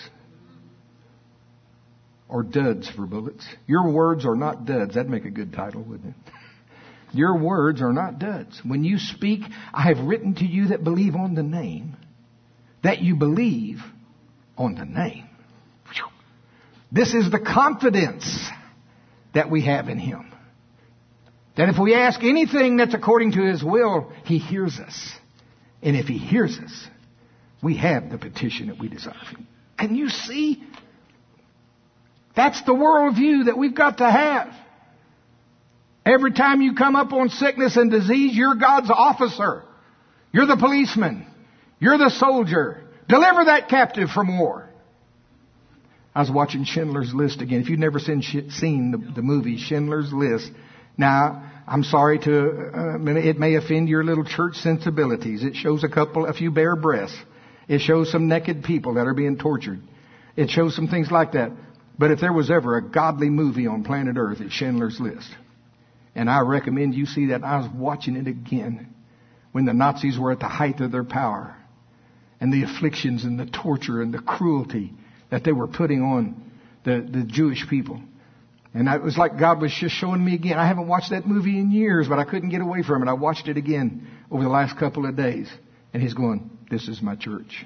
Or duds for bullets. Your words are not duds. That'd make a good title, wouldn't it? Your words are not duds. When you speak, I have written to you that believe on the name, that you believe on the name. This is the confidence that we have in Him. That if we ask anything that's according to His will, He hears us. And if He hears us, we have the petition that we desire. Can you see? That's the worldview that we've got to have. Every time you come up on sickness and disease, you're God's officer. You're the policeman. You're the soldier. Deliver that captive from war. I was watching Schindler's List again. If you've never seen, seen the, the movie Schindler's List, now, I'm sorry to, uh, it may offend your little church sensibilities. It shows a couple, a few bare breasts. It shows some naked people that are being tortured. It shows some things like that. But if there was ever a godly movie on planet Earth, it's Schindler's List. And I recommend you see that. I was watching it again when the Nazis were at the height of their power. And the afflictions and the torture and the cruelty that they were putting on the, the Jewish people. And it was like God was just showing me again. I haven't watched that movie in years, but I couldn't get away from it. I watched it again over the last couple of days. And He's going, this is my church.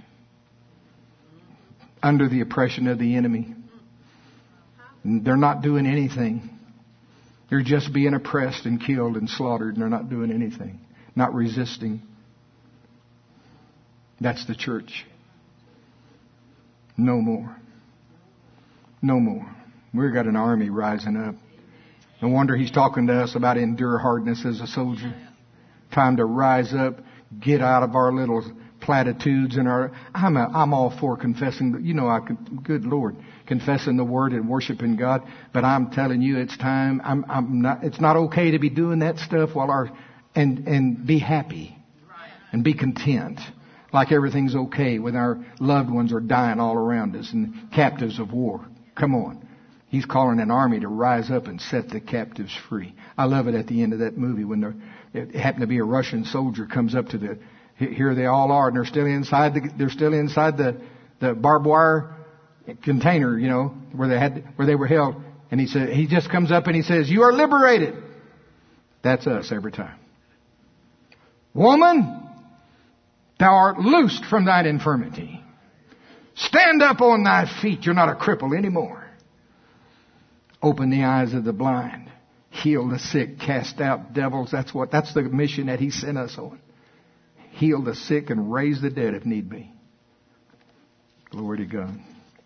Under the oppression of the enemy. And they're not doing anything. They're just being oppressed and killed and slaughtered, and they're not doing anything. Not resisting. That's the church. No more. No more. We've got an army rising up. No wonder He's talking to us about endure hardness as a soldier. Time to rise up, get out of our little platitudes and our. I'm a, I'm all for confessing. You know, I could, good Lord, confessing the Word and worshiping God. But I'm telling you, it's time. I'm, I'm not. It's not okay to be doing that stuff while our and and be happy and be content. Like everything's okay when our loved ones are dying all around us and captives of war. Come on. He's calling an army to rise up and set the captives free. I love it at the end of that movie when there, it happened to be a Russian soldier comes up to the, here they all are, and they're still inside the, they're still inside the, the barbed wire container, you know, where they had, where they were held. And he said, he just comes up and he says, you are liberated. That's us every time. Woman, thou art loosed from thine infirmity. Stand up on thy feet. You're not a cripple anymore. Open the eyes of the blind. Heal the sick. Cast out devils. That's what, that's the mission that He sent us on. Heal the sick and raise the dead if need be. Glory to God.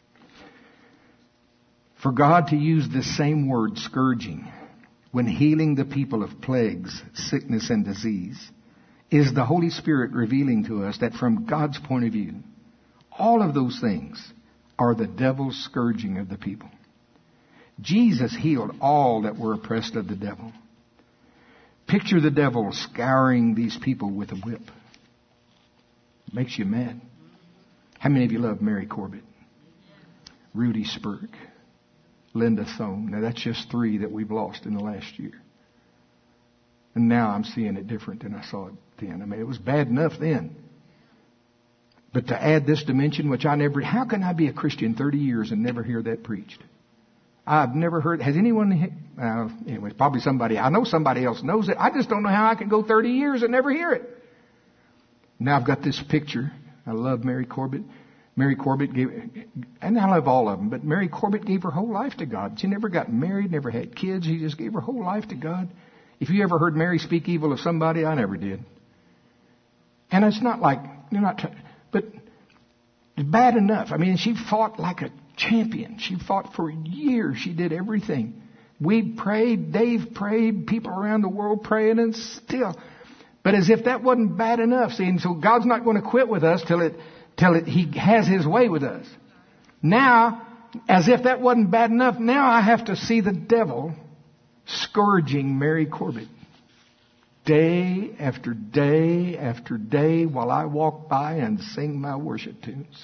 For God to use this same word, scourging, when healing the people of plagues, sickness, and disease, is the Holy Spirit revealing to us that from God's point of view, all of those things are the devil's scourging of the people. Jesus healed all that were oppressed of the devil. Picture the devil scouring these people with a whip. Makes you mad. How many of you love Mary Corbett? Rudy Spurk? Linda Thome? Now that's just three that we've lost in the last year. And now I'm seeing it different than I saw it then. I mean, it was bad enough then. But to add this dimension, which I never, how can I be a Christian thirty years and never hear that preached? I've never heard, has anyone, uh, anyway, probably somebody, I know somebody else knows it. I just don't know how I can go thirty years and never hear it. Now I've got this picture. I love Mary Corbett. Mary Corbett gave, and I love all of them, but Mary Corbett gave her whole life to God. She never got married, never had kids. She just gave her whole life to God. If you ever heard Mary speak evil of somebody, I never did. And it's not like, you're not, but it's bad enough. I mean, she fought like a champion. She fought for years. She did everything. We prayed. Dave prayed. People around the world praying, and still. But as if that wasn't bad enough. See, and so God's not going to quit with us till it, till it, He has His way with us. Now, as if that wasn't bad enough, now I have to see the devil scourging Mary Corbett. Day after day after day while I walk by and sing my worship tunes.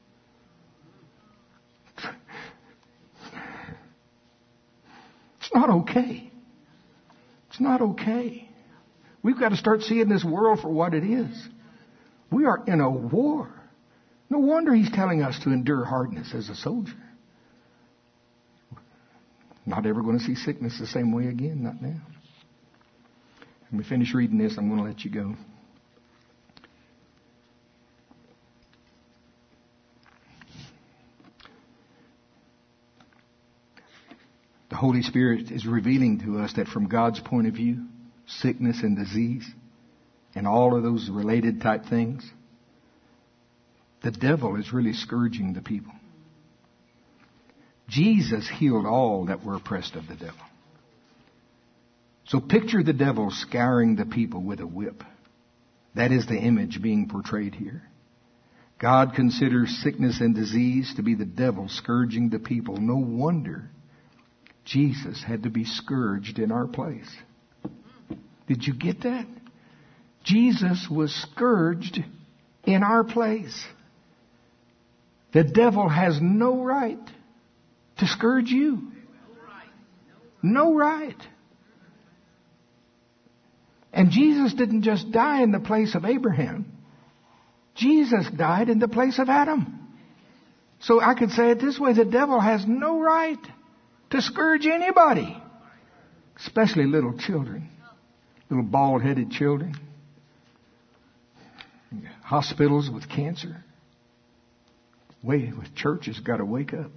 It's not okay. It's not okay. We've got to start seeing this world for what it is. We are in a war. No wonder He's telling us to endure hardness as a soldier. Not ever going to see sickness the same way again, not now. When we finish reading this, I'm going to let you go. The Holy Spirit is revealing to us that from God's point of view, sickness and disease and all of those related type things, the devil is really scourging the people. Jesus healed all that were oppressed of the devil. So picture the devil scouring the people with a whip. That is the image being portrayed here. God considers sickness and disease to be the devil scourging the people. No wonder Jesus had to be scourged in our place. Did you get that? Jesus was scourged in our place. The devil has no right to scourge you. No right. And Jesus didn't just die in the place of Abraham. Jesus died in the place of Adam. So I could say it this way: the devil has no right to scourge anybody, especially little children, little bald-headed children, hospitals with cancer. Wait, the church has got to wake up.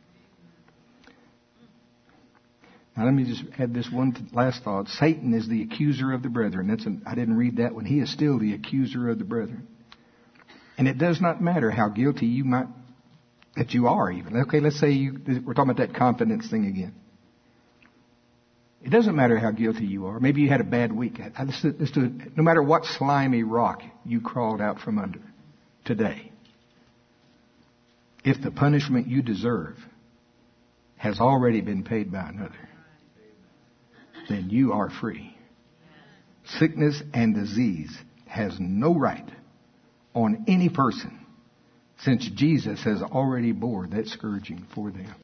Now let me just add this one last thought. Satan is the accuser of the brethren. That's an, I didn't read that one. He is still the accuser of the brethren. And it does not matter how guilty you might, that you are even. Okay, let's say you, we're talking about that confidence thing again. It doesn't matter how guilty you are. Maybe you had a bad week. I, I, let's, let's do it. No matter what slimy rock you crawled out from under today, if the punishment you deserve has already been paid by another, then you are free. Sickness and disease has no right on any person, since Jesus has already bore that scourging for them.